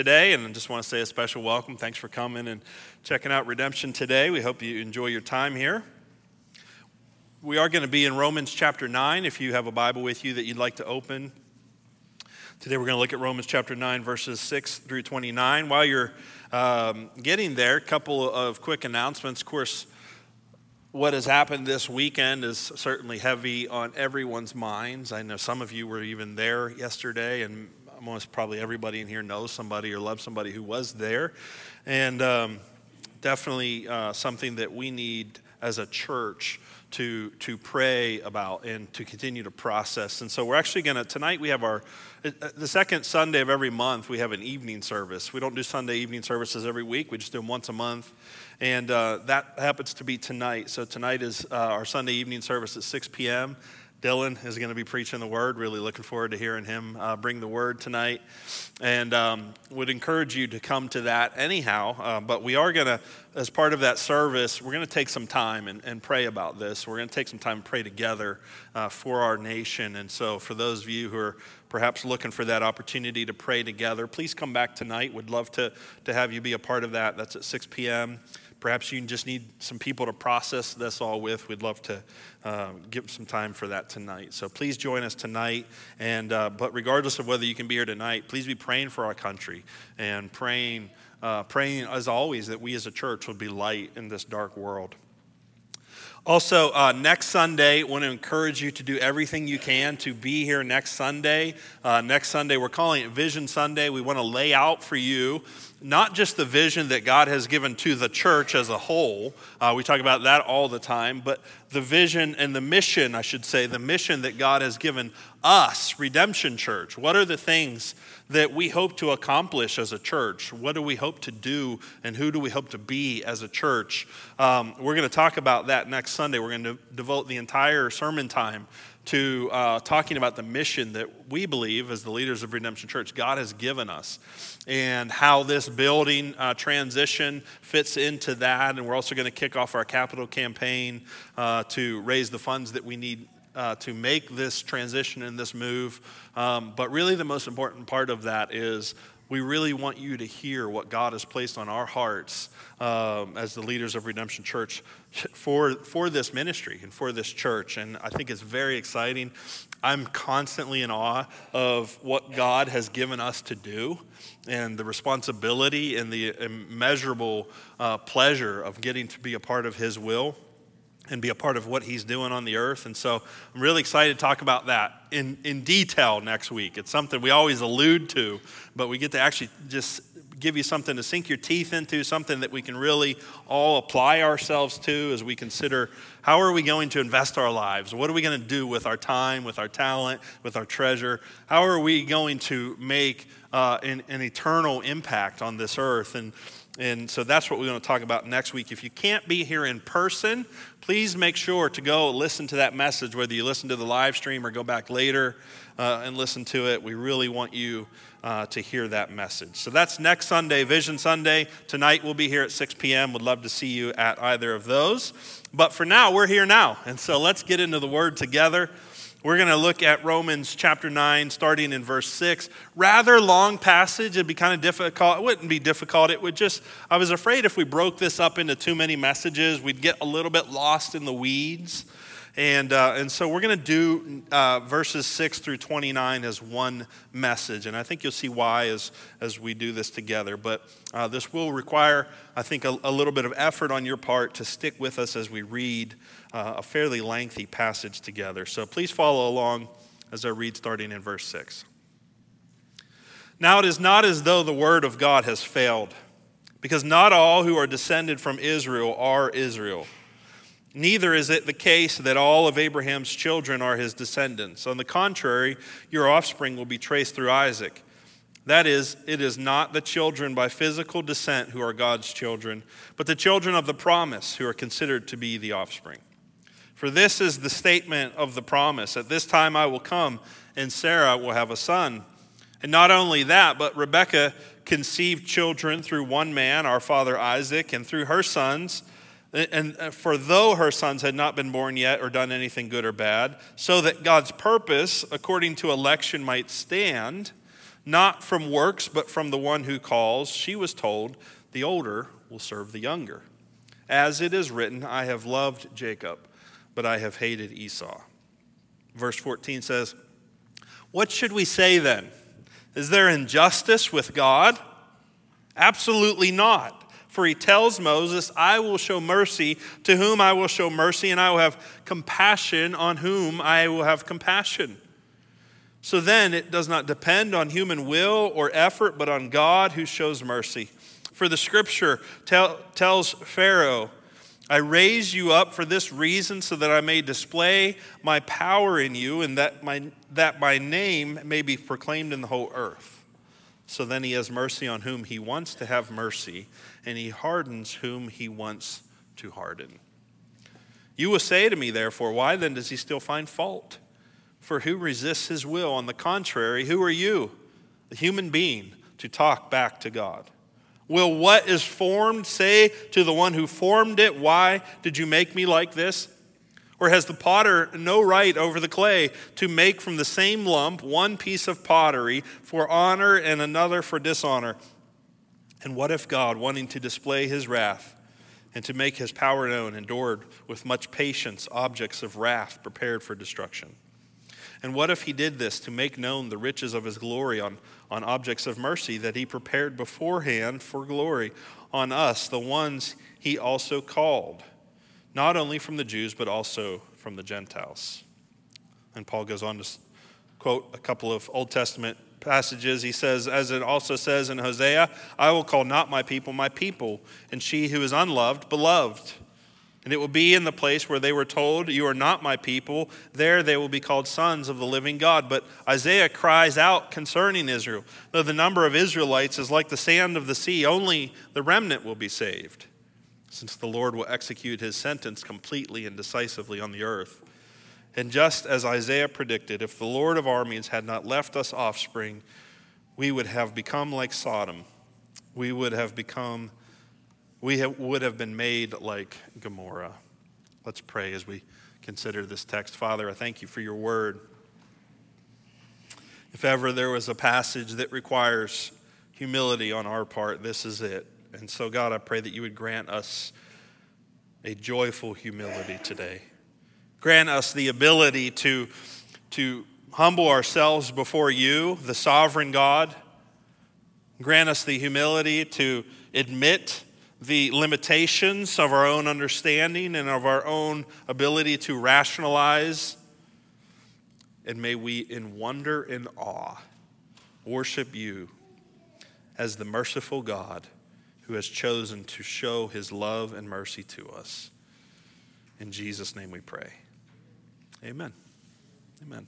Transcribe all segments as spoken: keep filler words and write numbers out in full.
Today, and I just want to say a special welcome. Thanks for coming and checking out Redemption today. We hope you enjoy your time here. We are going to be in Romans chapter nine. If you have a Bible with you that you'd like to open, today we're going to look at Romans chapter nine, verses six through twenty-nine. While you're um, getting there, a couple of quick announcements. Of course, what has happened this weekend is certainly heavy on everyone's minds. I know some of you were even there yesterday, and almost probably everybody in here knows somebody or loves somebody who was there. And um, definitely uh, something that we need as a church to to pray about and to continue to process. And so we're actually going to, tonight we have our, the second Sunday of every month, we have an evening service. We don't do Sunday evening services every week. We just do them once a month. And uh, that happens to be tonight. So tonight is uh, our Sunday evening service at six p.m. Dylan is going to be preaching the word. Really looking forward to hearing him uh, bring the word tonight. And um, would encourage you to come to that anyhow. Uh, but we are going to, as part of that service, we're going to take some time and, and pray about this. We're going to take some time and pray together uh, for our nation. And so for those of you who are perhaps looking for that opportunity to pray together, please come back tonight. We'd love to, to have you be a part of that. That's at six p.m. Perhaps you just need some people to process this all with. We'd love to uh, give some time for that tonight. So please join us tonight. And uh, but regardless of whether you can be here tonight, please be praying for our country and praying, uh, praying as always that we as a church would be light in this dark world. Also, uh, next Sunday, I want to encourage you to do everything you can to be here next Sunday. Uh, next Sunday, we're calling it Vision Sunday. We want to lay out for you not just the vision that God has given to the church as a whole. Uh, we talk about that all the time, but the vision and the mission, I should say, the mission that God has given us, Redemption Church. What are the things that we hope to accomplish as a church? What do we hope to do, and who do we hope to be as a church? Um, we're going to talk about that next Sunday. We're going to devote the entire sermon time to uh, talking about the mission that we believe as the leaders of Redemption Church God has given us, and how this building uh, transition fits into that. And we're also going to kick off our capital campaign uh, to raise the funds that we need Uh, to make this transition and this move. Um, but really the most important part of that is we really want you to hear what God has placed on our hearts um, as the leaders of Redemption Church for, for this ministry and for this church. And I think it's very exciting. I'm constantly in awe of what God has given us to do and the responsibility and the immeasurable uh, pleasure of getting to be a part of His will and be a part of what He's doing on the earth. And so I'm really excited to talk about that in, in detail next week. It's something we always allude to, but we get to actually just give you something to sink your teeth into, something that we can really all apply ourselves to as we consider how are we going to invest our lives? What are we going to do with our time, with our talent, with our treasure? How are we going to make uh, an, an eternal impact on this earth? And And so that's what we're going to talk about next week. If you can't be here in person, please make sure to go listen to that message, whether you listen to the live stream or go back later uh, and listen to it. We really want you uh, to hear that message. So that's next Sunday, Vision Sunday. Tonight we'll be here at six p.m. Would love to see you at either of those. But for now, we're here now. And so let's get into the Word together. We're going to look at Romans chapter nine, starting in verse six. Rather long passage. It'd be kind of difficult. It wouldn't be difficult. It would just, I was afraid if we broke this up into too many messages, we'd get a little bit lost in the weeds. And uh, and so we're going to do uh, verses six through twenty-nine as one message. And I think you'll see why as, as we do this together. But uh, this will require, I think, a, a little bit of effort on your part to stick with us as we read uh, a fairly lengthy passage together. So please follow along as I read starting in verse six. Now it is not as though the word of God has failed, because not all who are descended from Israel are Israel. Neither is it the case that all of Abraham's children are his descendants. On the contrary, your offspring will be traced through Isaac. That is, it is not the children by physical descent who are God's children, but the children of the promise who are considered to be the offspring. For this is the statement of the promise: at this time I will come, and Sarah will have a son. And not only that, but Rebekah conceived children through one man, our father Isaac, and through her sons. And for though her sons had not been born yet or done anything good or bad, so that God's purpose according to election might stand, not from works, but from the one who calls, she was told, the older will serve the younger. As it is written, I have loved Jacob, but I have hated Esau. Verse fourteen says, what should we say then? Is there injustice with God? Absolutely not. For he tells Moses, I will show mercy to whom I will show mercy, and I will have compassion on whom I will have compassion. So then it does not depend on human will or effort, but on God who shows mercy. For the scripture tell, tells Pharaoh, I raise you up for this reason, so that I may display my power in you, and that my, that my name may be proclaimed in the whole earth. So then he has mercy on whom he wants to have mercy, and he hardens whom he wants to harden. You will say to me, therefore, why then does he still find fault? For who resists his will? On the contrary, who are you, the human being, to talk back to God? Will what is formed say to the one who formed it, why did you make me like this? Or has the potter no right over the clay to make from the same lump one piece of pottery for honor and another for dishonor? And what if God, wanting to display his wrath and to make his power known, endured with much patience objects of wrath prepared for destruction? And what if he did this to make known the riches of his glory on, on objects of mercy that he prepared beforehand for glory on us, the ones he also called, not only from the Jews, but also from the Gentiles? And Paul goes on to quote a couple of Old Testament passages. He says, as it also says in Hosea, I will call not my people my people, and she who is unloved, beloved. And it will be in the place where they were told, you are not my people. There they will be called sons of the living God. But Isaiah cries out concerning Israel, though the number of Israelites is like the sand of the sea, only the remnant will be saved, since the Lord will execute his sentence completely and decisively on the earth. And just as Isaiah predicted, if the Lord of armies had not left us offspring, we would have become like Sodom. We would have become We have, would have been made like Gomorrah. Let's pray as we consider this text. Father, I thank you for your word. If ever there was a passage that requires humility on our part, this is it. And so, God, I pray that you would grant us a joyful humility today. Grant us the ability to, to humble ourselves before you, the sovereign God. Grant us the humility to admit the limitations of our own understanding and of our own ability to rationalize. And may we, in wonder and awe, worship you as the merciful God who has chosen to show his love and mercy to us. In Jesus' name we pray. Amen. Amen.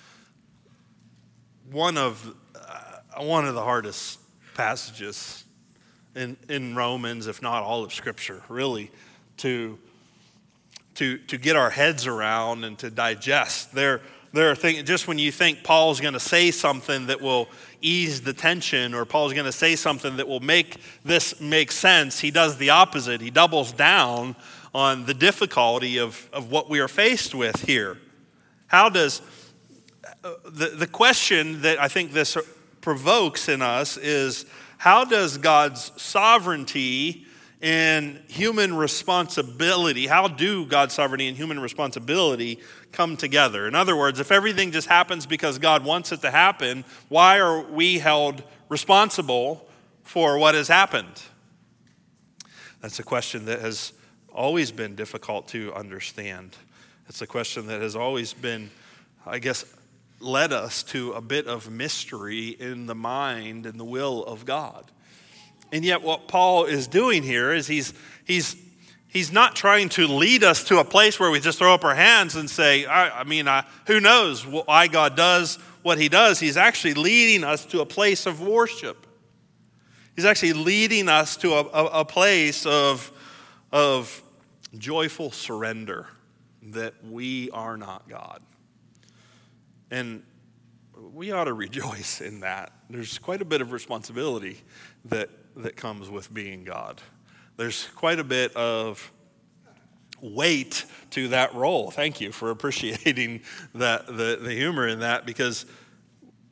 One of, uh, one of the hardest passages In, in Romans, if not all of Scripture, really, to, to, to get our heads around and to digest. There, there are things, just when you think Paul's going to say something that will ease the tension, or Paul's going to say something that will make this make sense, he does the opposite. He doubles down on the difficulty of, of what we are faced with here. How does, uh, the, the question that I think this provokes in us is, how does God's sovereignty and human responsibility, how do God's sovereignty and human responsibility come together? In other words, if everything just happens because God wants it to happen, why are we held responsible for what has happened? That's a question that has always been difficult to understand. It's a question that has always been, I guess, led us to a bit of mystery in the mind and the will of God. And yet what Paul is doing here is he's he's he's not trying to lead us to a place where we just throw up our hands and say, I, I mean, I, who knows why God does what he does. He's actually leading us to a place of worship. He's actually leading us to a, a, a place of, of joyful surrender that we are not God. And we ought to rejoice in that. There's quite a bit of responsibility that, that comes with being God. There's quite a bit of weight to that role. Thank you for appreciating that the, the humor in that, because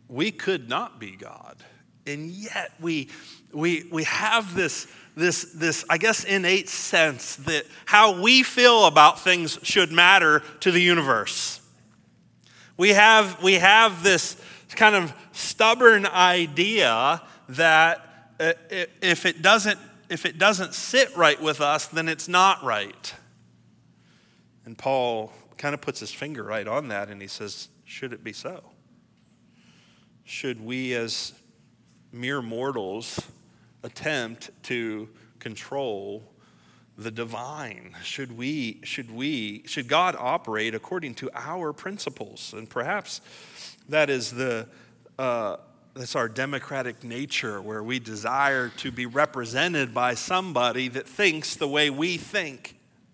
we could not be God. And yet we, we, we have this, this, this, I guess, innate sense that how we feel about things should matter to the universe. We have, we have this kind of stubborn idea that if it doesn't, if it doesn't sit right with us, then it's not right. And Paul kind of puts his finger right on that, and he says, should it be so? Should we as mere mortals attempt to control the divine? Should we, should we, should God operate according to our principles? And perhaps that is the, uh, that's our democratic nature, where we desire to be represented by somebody that thinks the way we think.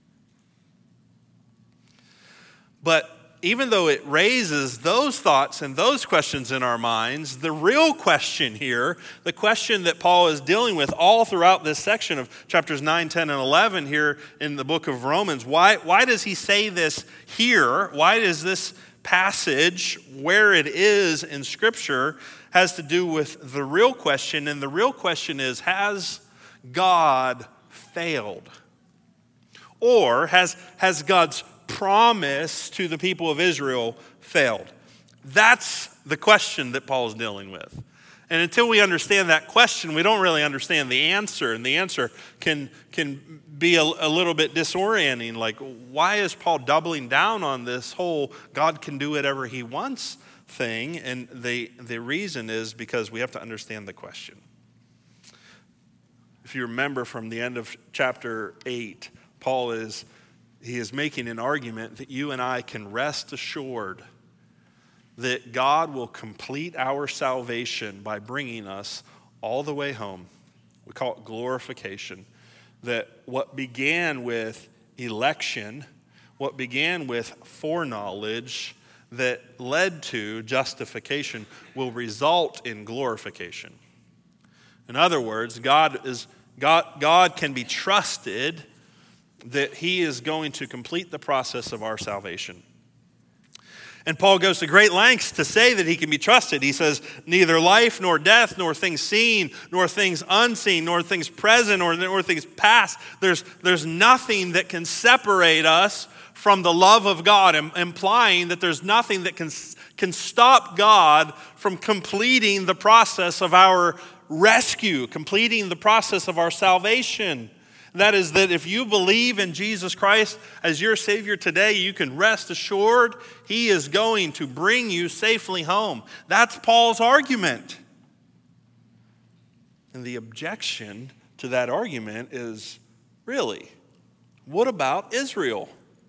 But even though it raises those thoughts and those questions in our minds, the real question here, the question that Paul is dealing with all throughout this section of chapters nine, ten, and eleven here in the book of Romans, why, why does he say this here? Why does this passage, where it is in Scripture, has to do with the real question? And the real question is, has God failed? Or has, has God's promise to the people of Israel failed? That's the question that Paul is dealing with. And until we understand that question, we don't really understand the answer. And the answer can, can be a, a little bit disorienting. Like, why is Paul doubling down on this whole God can do whatever he wants thing? And the, the reason is because we have to understand the question. If you remember from the end of chapter eight, Paul is He is making an argument that you and I can rest assured that God will complete our salvation by bringing us all the way home. We call it glorification. That what began with election, what began with foreknowledge, that led to justification, will result in glorification. In other words, God is God, God can be trusted that he is going to complete the process of our salvation. And Paul goes to great lengths to say that he can be trusted. He says, neither life nor death, nor things seen, nor things unseen, nor things present, nor, nor things past. There's, there's nothing that can separate us from the love of God, implying that there's nothing that can, can stop God from completing the process of our rescue, completing the process of our salvation. That is that if you believe in Jesus Christ as your Savior today, you can rest assured he is going to bring you safely home. That's Paul's argument. And the objection to that argument is, really, what about Israel?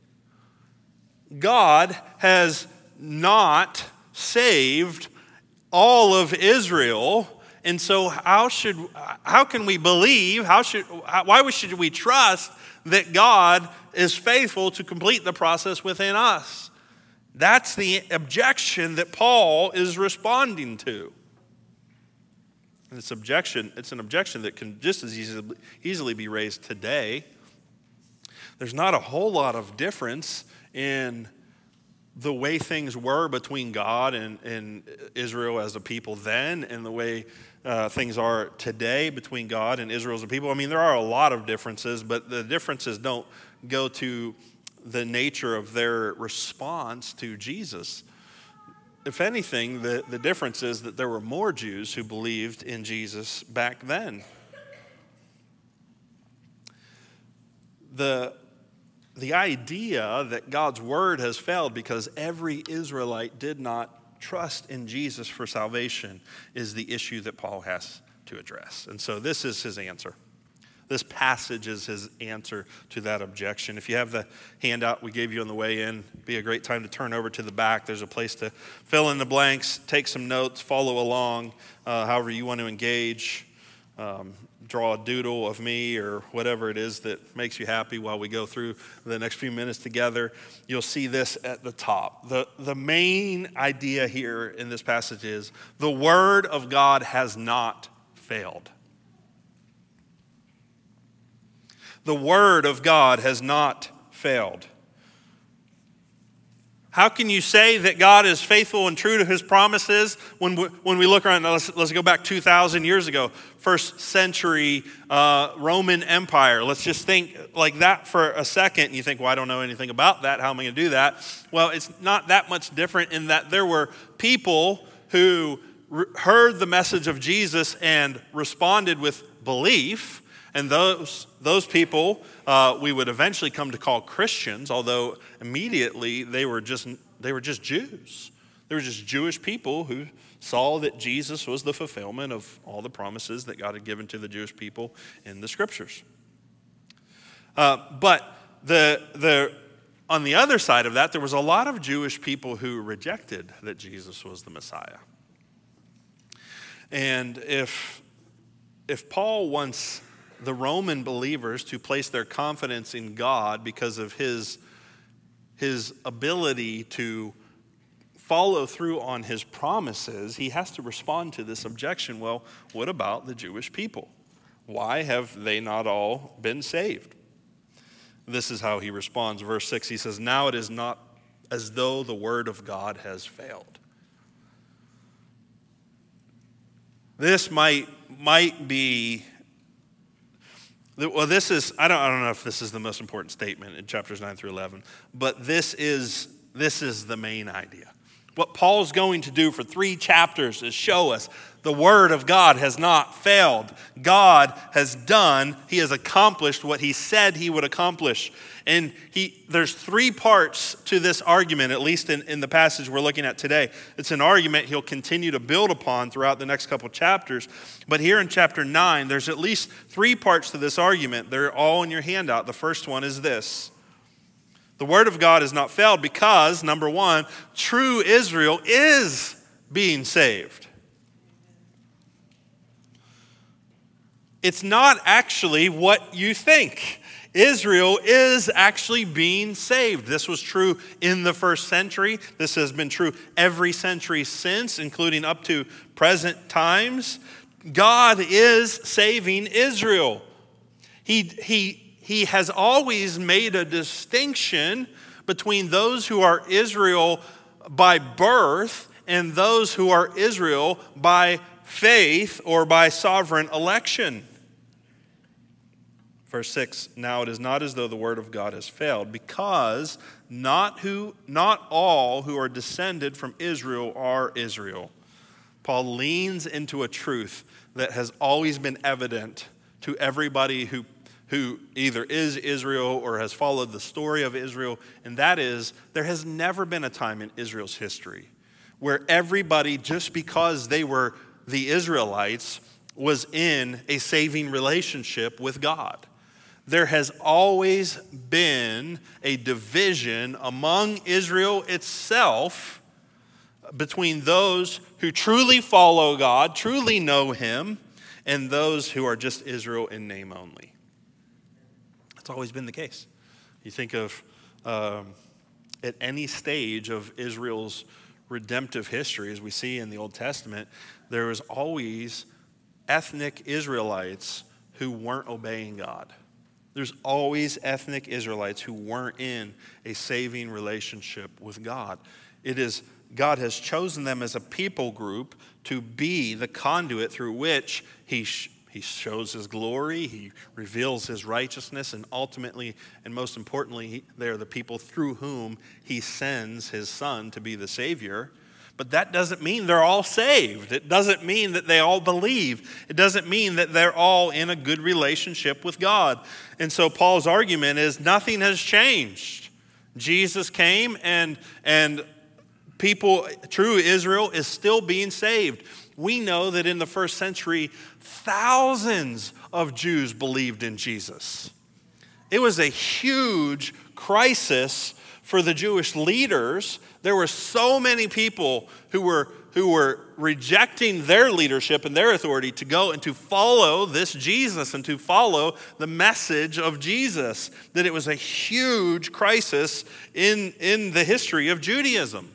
God has not saved all of Israel. And so how should, how can we believe, how should, why should we trust that God is faithful to complete the process within us? That's the objection that Paul is responding to. And it's objection, it's an objection that can just as easily, easily be raised today. There's not a whole lot of difference in the way things were between God and, and Israel as a people then and the way uh, things are today between God and Israel as a people. I mean, there are a lot of differences, but the differences don't go to the nature of their response to Jesus. If anything, the, the difference is that there were more Jews who believed in Jesus back then. The The idea that God's word has failed because every Israelite did not trust in Jesus for salvation is the issue that Paul has to address. And so this is his answer. This passage is his answer to that objection. If you have the handout we gave you on the way in, it'd be a great time to turn over to the back. There's a place to fill in the blanks, take some notes, follow along, uh, however you want to engage. Um, draw a doodle of me or whatever it is that makes you happy while we go through the next few minutes together. You'll see this at the top. The, the main idea here in this passage is the word of God has not failed. The word of God has not failed. How can you say that God is faithful and true to his promises when we, when we look around? Let's, let's go back two thousand years ago, first century uh, Roman Empire. Let's just think like that for a second. You think, well, I don't know anything about that. How am I going to do that? Well, it's not that much different in that there were people who re- heard the message of Jesus and responded with belief. And those, those people uh, we would eventually come to call Christians, although immediately they were just they were just Jews. They were just Jewish people who saw that Jesus was the fulfillment of all the promises that God had given to the Jewish people in the Scriptures. Uh, but the the on the other side of that, there was a lot of Jewish people who rejected that Jesus was the Messiah. And if if Paul wants the Roman believers to place their confidence in God because of his, his ability to follow through on his promises, he has to respond to this objection. Well, what about the Jewish people? Why have they not all been saved? This is how he responds. Verse six, he says, "Now it is not as though the word of God has failed." This might, might be Well, this is, I don't, I don't know if this is the most important statement in chapters nine through eleven, but this is, this is the main idea. What Paul's going to do for three chapters is show us the word of God has not failed. God has done, he has accomplished what he said he would accomplish. And he, there's three parts to this argument, at least in, in the passage we're looking at today. It's an argument he'll continue to build upon throughout the next couple chapters. But here in chapter nine, there's at least three parts to this argument. They're all in your handout. The first one is this. The word of God has not failed because, number one, true Israel is being saved. It's not actually what you think. Israel is actually being saved. This was true in the first century. This has been true every century since, including up to present times. God is saving Israel. He, he, he has always made a distinction between those who are Israel by birth and those who are Israel by faith or by sovereign election. Verse six, "Now it is not as though the word of God has failed, because not who, not all who are descended from Israel are Israel." Paul leans into a truth that has always been evident to everybody who, who either is Israel or has followed the story of Israel, and that is, there has never been a time in Israel's history where everybody, just because they were the Israelites, was in a saving relationship with God. There has always been a division among Israel itself between those who truly follow God, truly know him, and those who are just Israel in name only. That's always been the case. You think of um, at any stage of Israel's redemptive history, as we see in the Old Testament, there was always ethnic Israelites who weren't obeying God. There's always ethnic Israelites who weren't in a saving relationship with God. It is, God has chosen them as a people group to be the conduit through which he, sh- he shows his glory, he reveals his righteousness, and ultimately, and most importantly, he, they're the people through whom he sends his son to be the Savior. But that doesn't mean they're all saved. It doesn't mean that they all believe. It doesn't mean that they're all in a good relationship with God. And so Paul's argument is nothing has changed. Jesus came and, and people, true Israel, is still being saved. We know that in the first century, thousands of Jews believed in Jesus. It was a huge crisis for the Jewish leaders. There were so many people who were, who were rejecting their leadership and their authority to go and to follow this Jesus and to follow the message of Jesus, that it was a huge crisis in, in the history of Judaism.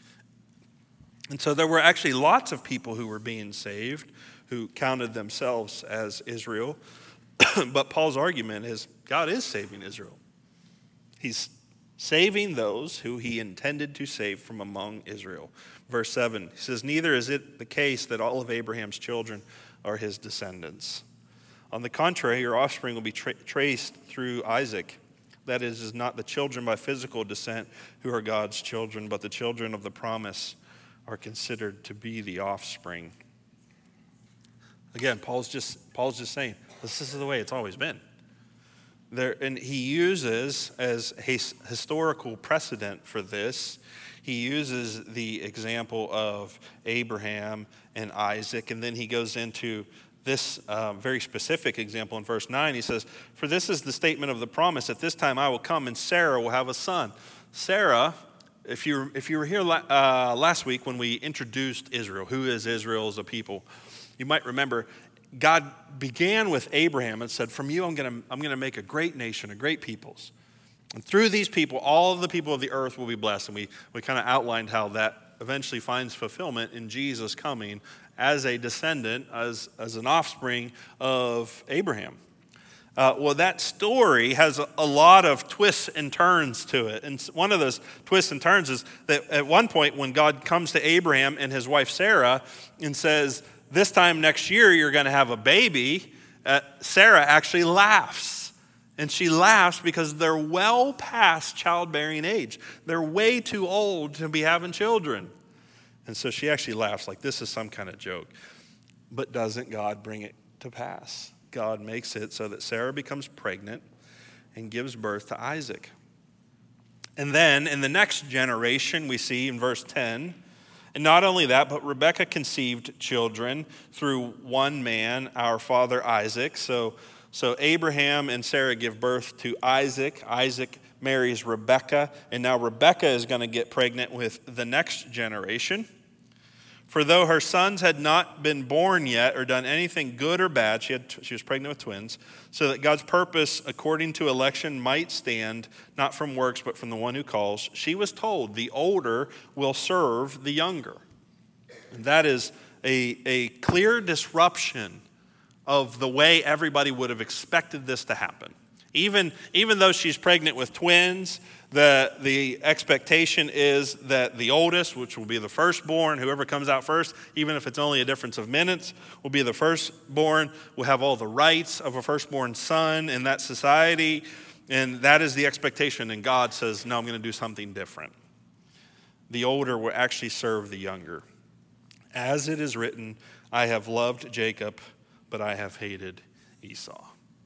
And so there were actually lots of people who were being saved, who counted themselves as Israel. But Paul's argument is God is saving Israel. He's saving those who he intended to save from among Israel. Verse seven, he says, neither is it the case that all of Abraham's children are his descendants. On the contrary, your offspring will be tra- traced through Isaac. That is, is not the children by physical descent who are God's children, but the children of the promise are considered to be the offspring. Again, Paul's just Paul's just saying, this is the way it's always been. There, and he uses as his historical precedent for this, he uses the example of Abraham and Isaac, and then he goes into this uh, very specific example in verse nine. He says, for this is the statement of the promise, at this time I will come and Sarah will have a son. Sarah, if you, if you were here la- uh, last week when we introduced Israel, who is Israel as a people, you might remember God began with Abraham and said, from you I'm going to I'm going to make a great nation, a great peoples. And through these people, all of the people of the earth will be blessed. And we, we kind of outlined how that eventually finds fulfillment in Jesus coming as a descendant, as, as an offspring of Abraham. Uh, well, that story has a, a lot of twists and turns to it. And one of those twists and turns is that at one point when God comes to Abraham and his wife Sarah and says, this time next year you're going to have a baby, uh, Sarah actually laughs. And she laughs because they're well past childbearing age. They're way too old to be having children. And so she actually laughs like this is some kind of joke. But doesn't God bring it to pass? God makes it so that Sarah becomes pregnant and gives birth to Isaac. And then in the next generation, we see in verse ten, and not only that, but Rebekah conceived children through one man, our father Isaac. So, so Abraham and Sarah give birth to Isaac. Isaac marries Rebekah, and now Rebekah is going to get pregnant with the next generation. For though her sons had not been born yet or done anything good or bad, she, had, she was pregnant with twins, so that God's purpose according to election might stand, not from works, but from the one who calls, she was told, the older will serve the younger. And that is a, a clear disruption of the way everybody would have expected this to happen. Even, even though she's pregnant with twins, the, the expectation is that the oldest, which will be the firstborn, whoever comes out first, even if it's only a difference of minutes, will be the firstborn, will have all the rights of a firstborn son in that society. And that is the expectation. And God says, no, I'm going to do something different. The older will actually serve the younger. As it is written, I have loved Jacob, but I have hated Esau.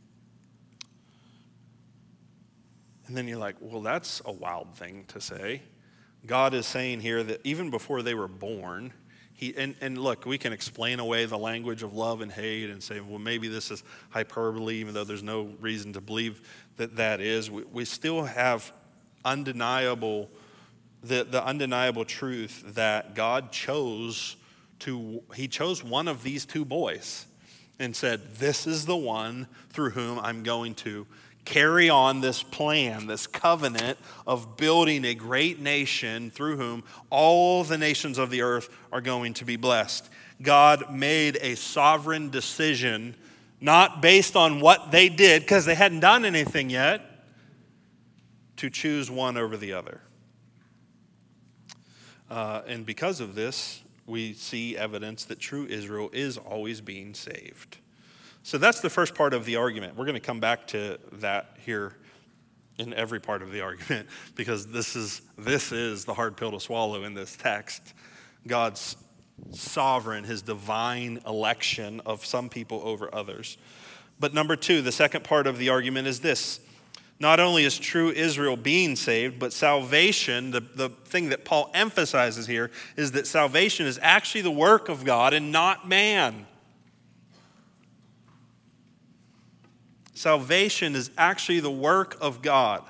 And then you're like, well, that's a wild thing to say. God is saying here that even before they were born, he and, and look, we can explain away the language of love and hate and say, well, maybe this is hyperbole, even though there's no reason to believe that that is. We, we still have undeniable, the, the undeniable truth that God chose to, he chose one of these two boys and said, this is the one through whom I'm going to carry on this plan, this covenant of building a great nation through whom all the nations of the earth are going to be blessed. God made a sovereign decision, not based on what they did, because they hadn't done anything yet, to choose one over the other. Uh, and because of this, we see evidence that true Israel is always being saved. So that's the first part of the argument. We're going to come back to that here in every part of the argument because this is this is the hard pill to swallow in this text. God's sovereign, his divine election of some people over others. But number two, the second part of the argument is this. Not only is true Israel being saved, but salvation, the, the thing that Paul emphasizes here, is that salvation is actually the work of God and not man. Salvation is actually the work of God.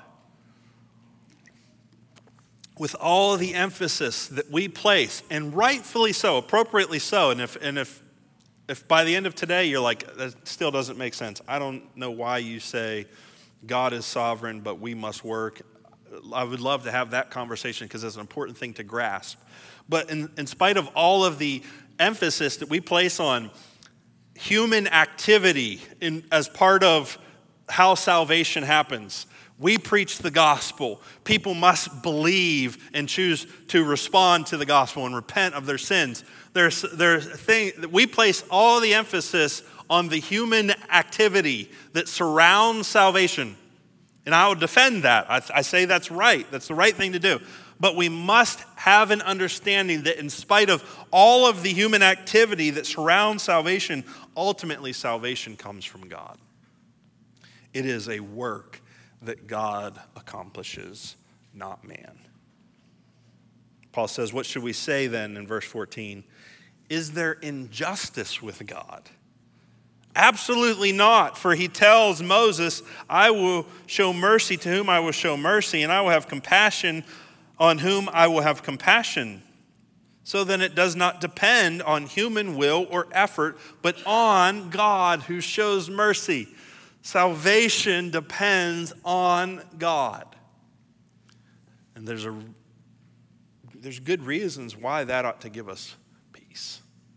With all the emphasis that we place, and rightfully so, appropriately so, and if and if if by the end of today you're like, that still doesn't make sense, I don't know why you say God is sovereign, but we must work. I would love to have that conversation because it's an important thing to grasp. But in, in spite of all of the emphasis that we place on human activity in, as part of how salvation happens, We preach the gospel. People must believe and choose to respond to the gospel and repent of their sins. There's, there's a thing that we place all the emphasis on the human activity that surrounds salvation. And I will defend that. I, I say that's right. That's the right thing to do. But we must have an understanding that in spite of all of the human activity that surrounds salvation, ultimately salvation comes from God. It is a work that God accomplishes, not man. Paul says, what should we say then in verse fourteen? Is there injustice with God? Absolutely not, for he tells Moses, I will show mercy to whom I will show mercy, and I will have compassion on whom I will have compassion. So then it does not depend on human will or effort, but on God who shows mercy. Salvation depends on God. And there's a there's good reasons why that ought to give us peace.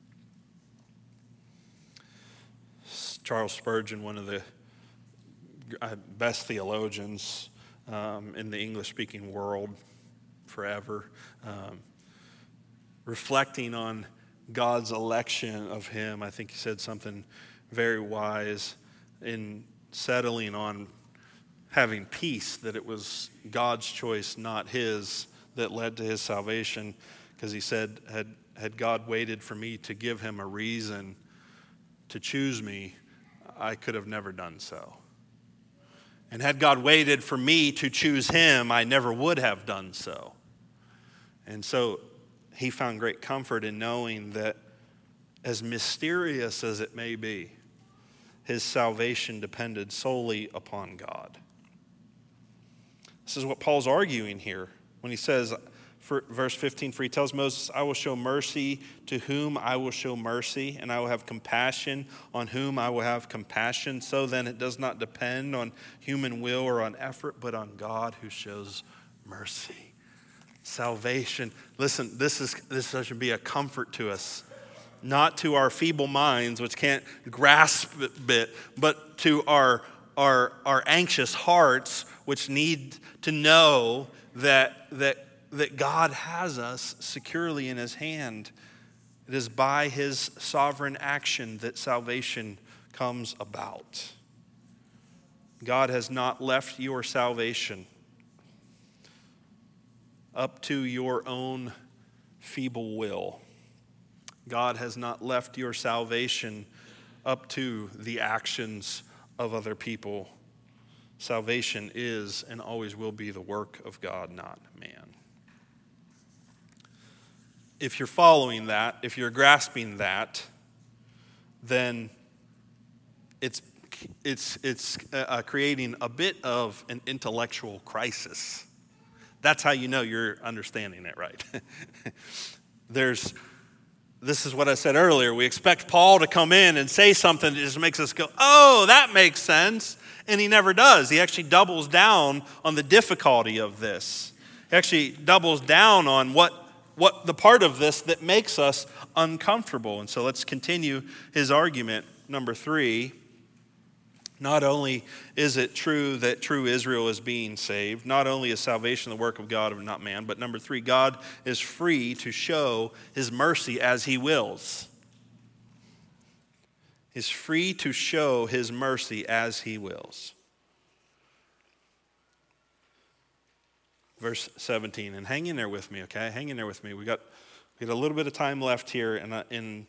Charles Spurgeon, one of the best theologians um, in the English-speaking world forever, um, reflecting on God's election of him, I think he said something very wise in settling on having peace, that it was God's choice, not his, that led to his salvation. Because he said, had, had God waited for me to give him a reason to choose me, I could have never done so. And had God waited for me to choose him, I never would have done so. And so he found great comfort in knowing that, as mysterious as it may be, his salvation depended solely upon God. This is what Paul's arguing here when he says, for verse fifteen, for he tells Moses, I will show mercy to whom I will show mercy, and I will have compassion on whom I will have compassion. So then it does not depend on human will or on effort, but on God who shows mercy. Salvation. Listen, this is this should be a comfort to us. Not to our feeble minds, which can't grasp it, but to our, our, our anxious hearts, which need to know that, that, that God has us securely in his hand. It is by his sovereign action that salvation comes about. God has not left your salvation up to your own feeble will. God has not left your salvation up to the actions of other people. Salvation is and always will be the work of God, not man. If you're following that, if you're grasping that, then it's it's it's uh, creating a bit of an intellectual crisis. That's how you know you're understanding it right. There's This is what I said earlier. We expect Paul to come in and say something that just makes us go, oh, that makes sense. And he never does. He actually doubles down on the difficulty of this. He actually doubles down on what, what the part of this that makes us uncomfortable. And so let's continue his argument. Number three, not only is it true that true Israel is being saved, not only is salvation the work of God and not man, but number three, God is free to show his mercy as he wills. He's free to show his mercy as he wills. Verse seventeen, and hang in there with me, okay? Hang in there with me. We got, we got a little bit of time left here, and, I, and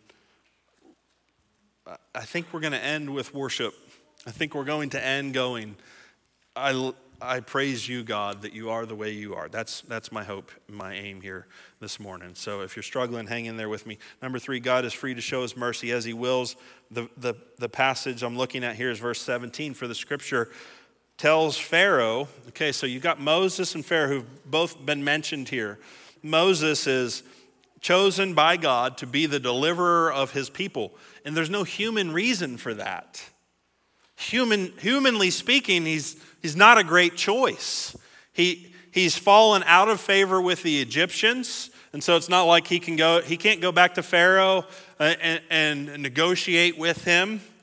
I think we're going to end with worship. I think we're going to end going, I, I praise you, God, that you are the way you are. That's, that's my hope, my aim here this morning. So if you're struggling, hang in there with me. Number three, God is free to show his mercy as he wills. The, the, the passage I'm looking at here is verse seventeen. For the scripture tells Pharaoh, okay, so you got Moses and Pharaoh who've both been mentioned here. Moses is chosen by God to be the deliverer of his people. And there's no human reason for that. Human, humanly speaking, he's, he's not a great choice. He, he's fallen out of favor with the Egyptians, and so it's not like he can go, he can't go back to Pharaoh and, and negotiate with him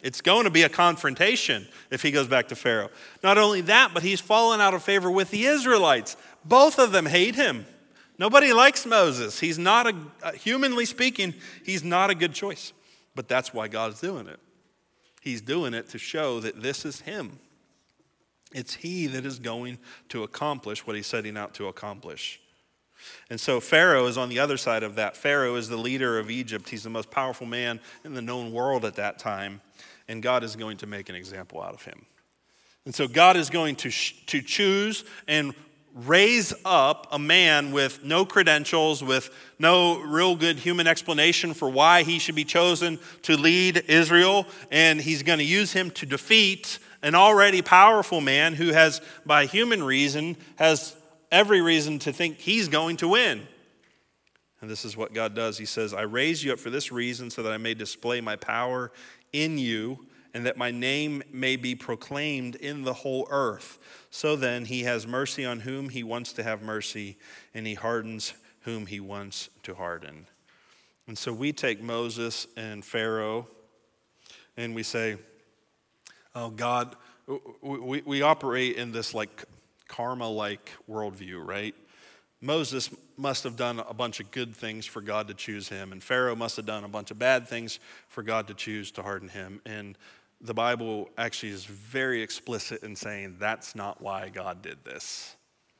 It's going to be a confrontation if he goes back to Pharaoh. Not only that, but he's fallen out of favor with the Israelites. Both of them hate him. Nobody likes Moses. He's not a, uh, humanly speaking, he's not a good choice. But that's why God's doing it. He's doing it to show that this is him. It's he that is going to accomplish what he's setting out to accomplish. And so Pharaoh is on the other side of that. Pharaoh is the leader of Egypt. He's the most powerful man in the known world at that time. And God is going to make an example out of him. And so God is going to, sh- to choose and raise up a man with no credentials, with no real good human explanation for why he should be chosen to lead Israel. And he's going to use him to defeat an already powerful man who has, by human reason, has every reason to think he's going to win. And this is what God does. He says, I raise you up for this reason so that I may display my power in you and that my name may be proclaimed in the whole earth. So then he has mercy on whom he wants to have mercy, and he hardens whom he wants to harden. And so we take Moses and Pharaoh and we say, oh, God, we, we operate in this like karma-like worldview, right? Moses must have done a bunch of good things for God to choose him, and Pharaoh must have done a bunch of bad things for God to choose to harden him. And the Bible actually is very explicit in saying that's not why God did this.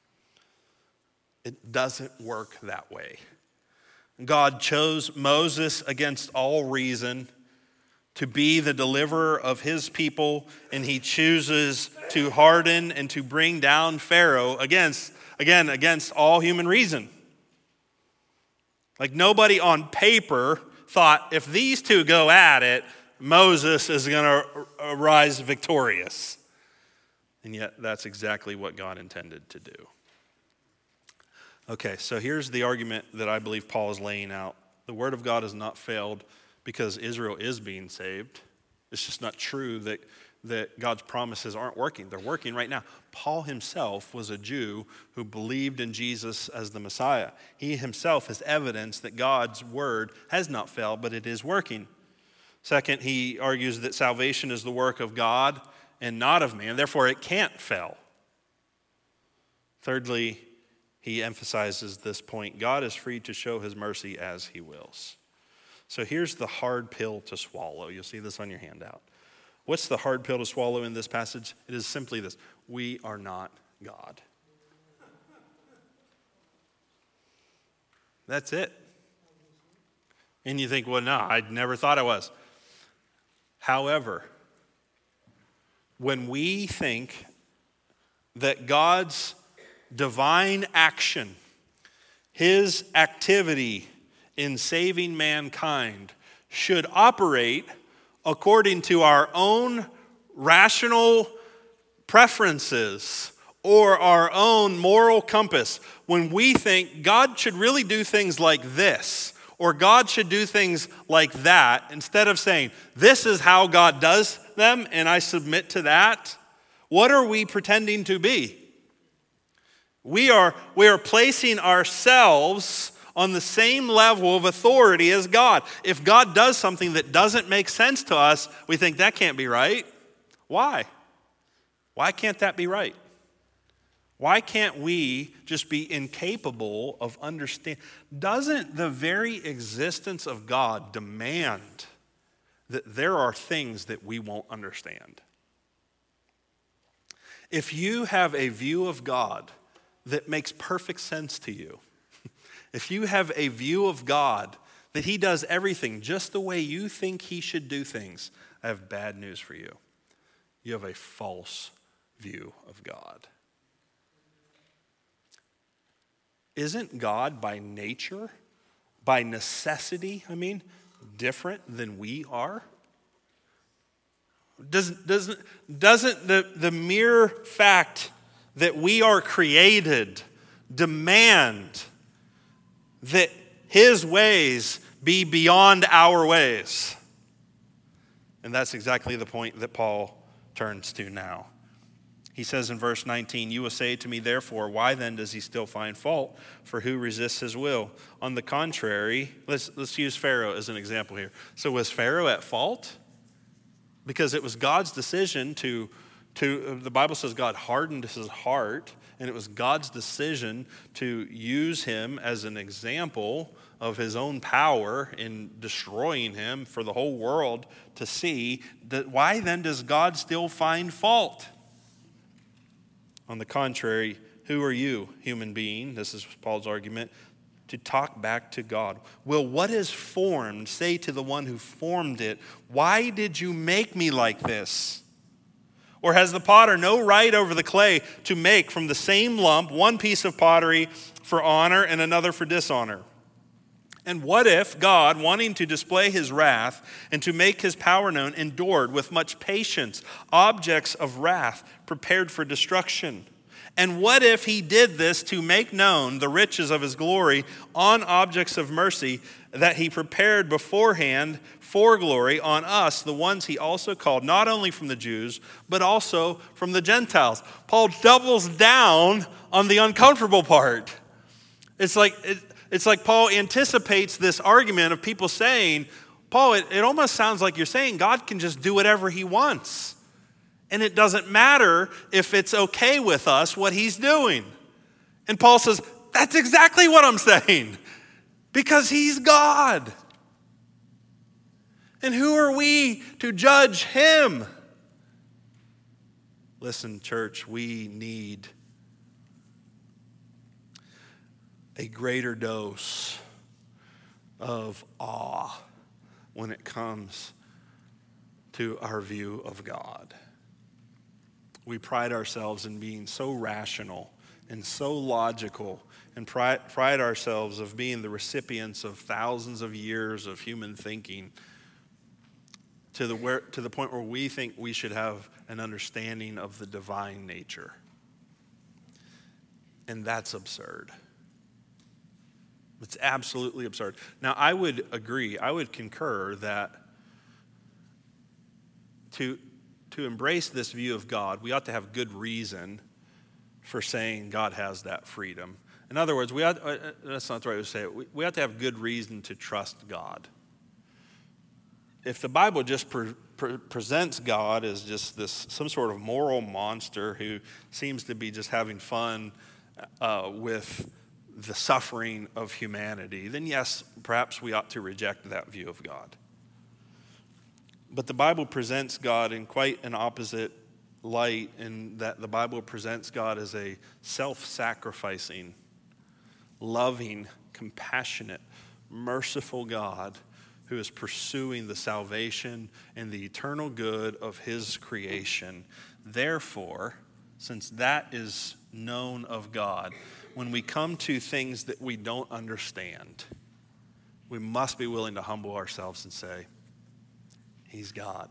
It doesn't work that way. God chose Moses against all reason to be the deliverer of his people, and he chooses to harden and to bring down Pharaoh against, again, against all human reason. Like nobody on paper thought if these two go at it, Moses is going to arise victorious. And yet that's exactly what God intended to do. Okay, so here's the argument that I believe Paul is laying out. The word of God has not failed because Israel is being saved. It's just not true that, that God's promises aren't working. They're working right now. Paul himself was a Jew who believed in Jesus as the Messiah. He himself is evidence that God's word has not failed, but it is working. Second, he argues that salvation is the work of God and not of man. Therefore, it can't fail. Thirdly, he emphasizes this point. God is free to show his mercy as he wills. So here's the hard pill to swallow. You'll see this on your handout. What's the hard pill to swallow in this passage? It is simply this. We are not God. That's it. And you think, well, no, I never thought I was. However, when we think that God's divine action, his activity in saving mankind, should operate according to our own rational preferences or our own moral compass, when we think God should really do things like this, or God should do things like that, instead of saying, this is how God does them and I submit to that, what are we pretending to be? We are, we are placing ourselves on the same level of authority as God. If God does something that doesn't make sense to us, we think that can't be right. Why? Why can't that be right? Why can't we just be incapable of understanding? Doesn't the very existence of God demand that there are things that we won't understand? If you have a view of God that makes perfect sense to you, if you have a view of God that he does everything just the way you think he should do things, I have bad news for you. You have a false view of God. Isn't God by nature, by necessity, I mean, different than we are? Doesn't, doesn't, doesn't the, the mere fact that we are created demand that his ways be beyond our ways? And that's exactly the point that Paul turns to now. He says in verse nineteen, you will say to me, therefore, why then does he still find fault? For who resists his will? On the contrary, let's, let's use Pharaoh as an example here. So was Pharaoh at fault? Because it was God's decision to, to the Bible says God hardened his heart, and it was God's decision to use him as an example of his own power in destroying him for the whole world to see. That why then does God still find fault? On the contrary, who are you, human being? This is Paul's argument, to talk back to God. Will what is formed say to the one who formed it, why did you make me like this? Or has the potter no right over the clay to make from the same lump one piece of pottery for honor and another for dishonor? And what if God, wanting to display his wrath and to make his power known, endured with much patience objects of wrath prepared for destruction? And what if he did this to make known the riches of his glory on objects of mercy that he prepared beforehand for glory on us, the ones he also called, not only from the Jews, but also from the Gentiles? Paul doubles down on the uncomfortable part. It's like, it, it's like Paul anticipates this argument of people saying, Paul, it, it almost sounds like you're saying God can just do whatever he wants. And it doesn't matter if it's okay with us what he's doing. And Paul says, that's exactly what I'm saying. Because he's God. And who are we to judge him? Listen, church, we need a greater dose of awe when it comes to our view of God. We pride ourselves in being so rational and so logical, and pride, pride ourselves of being the recipients of thousands of years of human thinking to the, where, to the point where we think we should have an understanding of the divine nature. And that's absurd. It's absolutely absurd. Now, I would agree, I would concur that to To embrace this view of God, we ought to have good reason for saying God has that freedom. In other words, we ought, uh, that's not the right way to say it. We, we ought to have good reason to trust God. If the Bible just pre- pre- presents God as just this some sort of moral monster who seems to be just having fun uh, with the suffering of humanity, then yes, perhaps we ought to reject that view of God. But the Bible presents God in quite an opposite light, in that the Bible presents God as a self-sacrificing, loving, compassionate, merciful God who is pursuing the salvation and the eternal good of his creation. Therefore, since that is known of God, when we come to things that we don't understand, we must be willing to humble ourselves and say, he's God.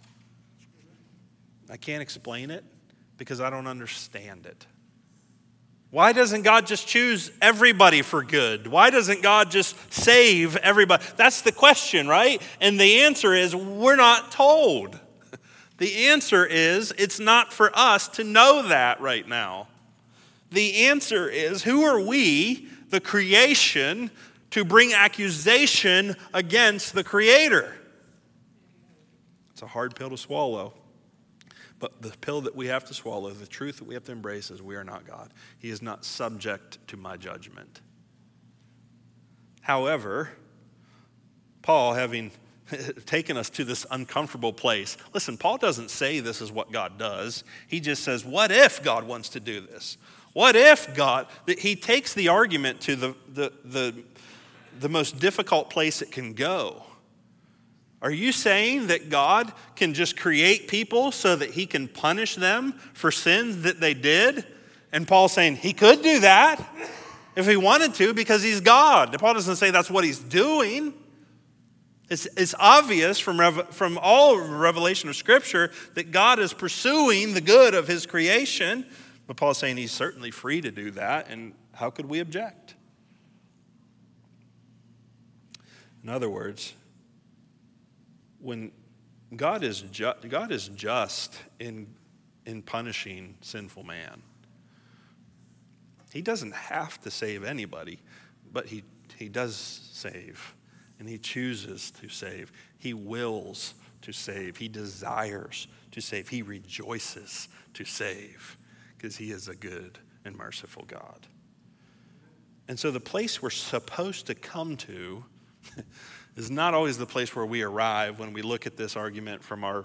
I can't explain it because I don't understand it. Why doesn't God just choose everybody for good? Why doesn't God just save everybody? That's the question, right? And the answer is, we're not told. The answer is, it's not for us to know that right now. The answer is, who are we, the creation, to bring accusation against the Creator? It's a hard pill to swallow. But the pill that we have to swallow, the truth that we have to embrace, is we are not God. He is not subject to my judgment. However, Paul, having taken us to this uncomfortable place, listen, Paul doesn't say this is what God does. He just says, what if God wants to do this? What if God, he takes the argument to the, the, the, the most difficult place it can go. Are you saying that God can just create people so that he can punish them for sins that they did? And Paul's saying he could do that if he wanted to because he's God. Paul doesn't say that's what he's doing. It's, it's obvious from, Rev, from all revelation of Scripture that God is pursuing the good of his creation. But Paul's saying he's certainly free to do that, and how could we object? In other words, when God is ju- God is just in, in punishing sinful man. He doesn't have to save anybody, but he, he does save, and he chooses to save. He wills to save. He desires to save. He rejoices to save because he is a good and merciful God. And so the place we're supposed to come to is not always the place where we arrive when we look at this argument from our,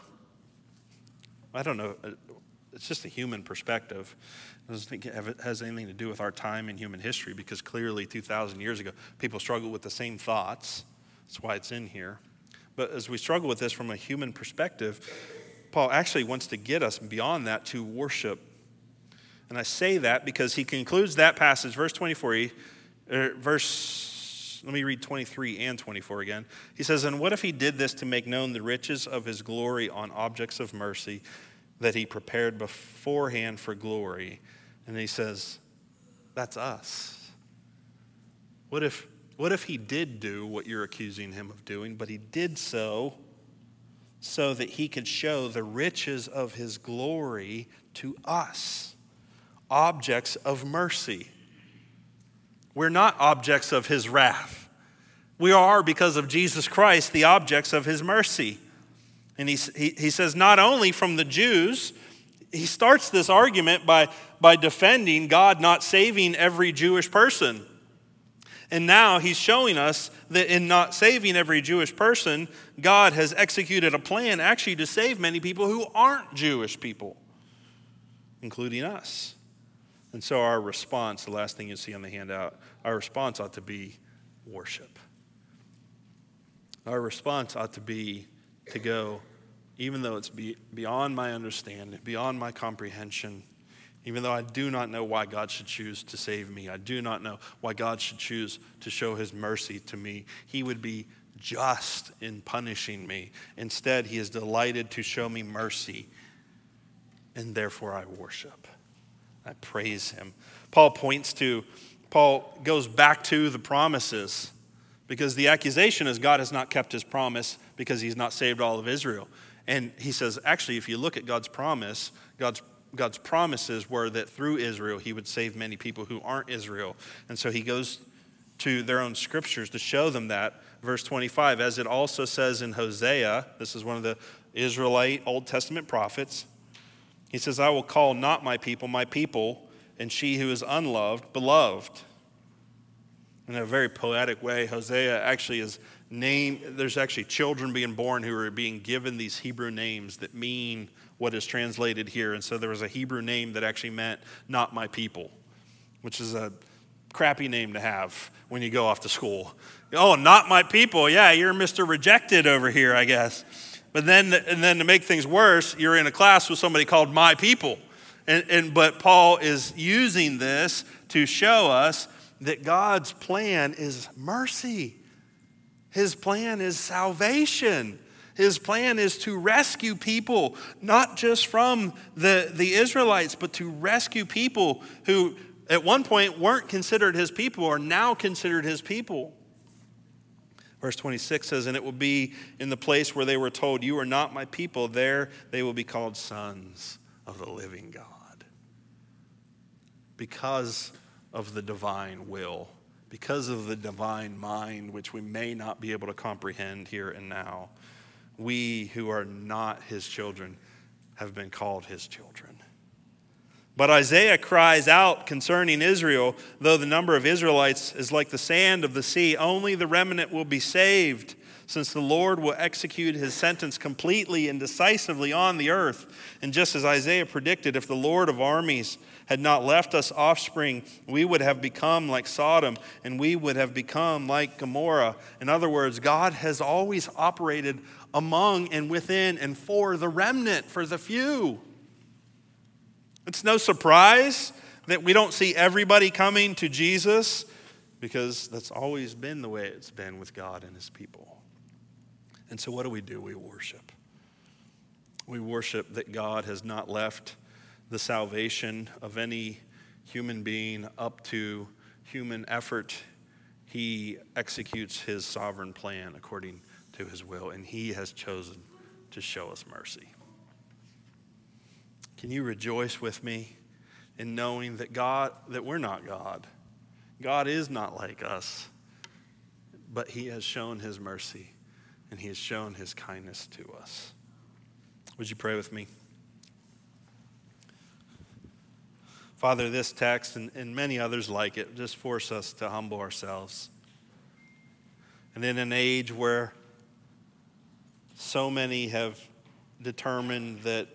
I don't know, it's just a human perspective. It doesn't think it has anything to do with our time in human history, because clearly two thousand years ago, people struggled with the same thoughts. That's why it's in here. But as we struggle with this from a human perspective, Paul actually wants to get us beyond that to worship. And I say that because he concludes that passage, verse twenty-four, he, er, verse, let me read twenty-three and twenty-four again. He says, and what if he did this to make known the riches of his glory on objects of mercy that he prepared beforehand for glory? And he says, that's us. What if, what if he did do what you're accusing him of doing, but he did so so that he could show the riches of his glory to us, objects of mercy. We're not objects of his wrath. We are, because of Jesus Christ, the objects of his mercy. And he, he, he says not only from the Jews, he starts this argument by, by defending God not saving every Jewish person. And now he's showing us that in not saving every Jewish person, God has executed a plan actually to save many people who aren't Jewish people, including us. And so our response, the last thing you see on the handout, our response ought to be worship. Our response ought to be to go, even though it's be, beyond my understanding, beyond my comprehension, even though I do not know why God should choose to save me, I do not know why God should choose to show his mercy to me. He would be just in punishing me. Instead, he is delighted to show me mercy, and therefore I worship. I praise him. Paul points to, Paul goes back to the promises, because the accusation is God has not kept his promise because he's not saved all of Israel. And he says, actually, if you look at God's promise, God's God's promises were that through Israel, he would save many people who aren't Israel. And so he goes to their own scriptures to show them that. Verse twenty-five, as it also says in Hosea, this is one of the Israelite Old Testament prophets. He says, I will call not my people, my people, and she who is unloved, beloved. In a very poetic way, Hosea actually is named, there's actually children being born who are being given these Hebrew names that mean what is translated here. And so there was a Hebrew name that actually meant not my people, which is a crappy name to have when you go off to school. Oh, not my people. Yeah, you're Mister Rejected over here, I guess. But then, and then to make things worse, you're in a class with somebody called my people. And, and but Paul is using this to show us that God's plan is mercy. His plan is salvation. His plan is to rescue people, not just from the, the Israelites, but to rescue people who at one point weren't considered his people, are now considered his people. Verse twenty-six says, and it will be in the place where they were told, you are not my people, there they will be called sons of the living God. Because of the divine will, because of the divine mind, which we may not be able to comprehend here and now, we who are not his children have been called his children. But Isaiah cries out concerning Israel, though the number of Israelites is like the sand of the sea, only the remnant will be saved, since the Lord will execute his sentence completely and decisively on the earth. And just as Isaiah predicted, if the Lord of armies had not left us offspring, we would have become like Sodom, and we would have become like Gomorrah. In other words, God has always operated among and within and for the remnant, for the few. It's no surprise that we don't see everybody coming to Jesus, because that's always been the way it's been with God and his people. And so what do we do? We worship. We worship that God has not left the salvation of any human being up to human effort. He executes his sovereign plan according to his will, and he has chosen to show us mercy. Can you rejoice with me in knowing that God, that we're not God? God is not like us, but he has shown his mercy, and he has shown his kindness to us. Would you pray with me? Father, this text and, and many others like it just force us to humble ourselves. And in an age where so many have determined that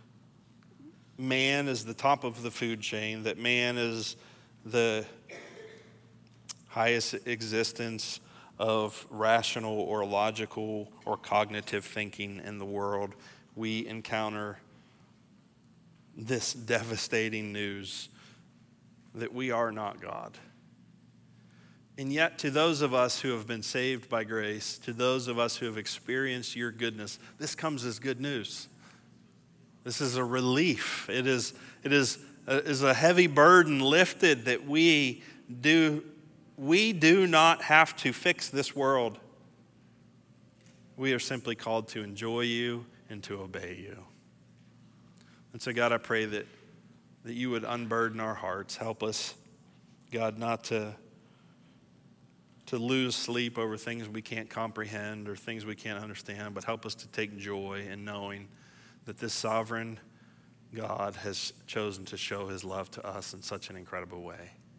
man is the top of the food chain, that man is the highest existence of rational or logical or cognitive thinking in the world, we encounter this devastating news that we are not God. And yet, to those of us who have been saved by grace, to those of us who have experienced your goodness, this comes as good news. This is a relief. It is, it is, a, is a heavy burden lifted that we do, we do not have to fix this world. We are simply called to enjoy you and to obey you. And so, God, I pray that, that you would unburden our hearts. Help us, God, not to, to lose sleep over things we can't comprehend or things we can't understand, but help us to take joy in knowing that this sovereign God has chosen to show his love to us in such an incredible way.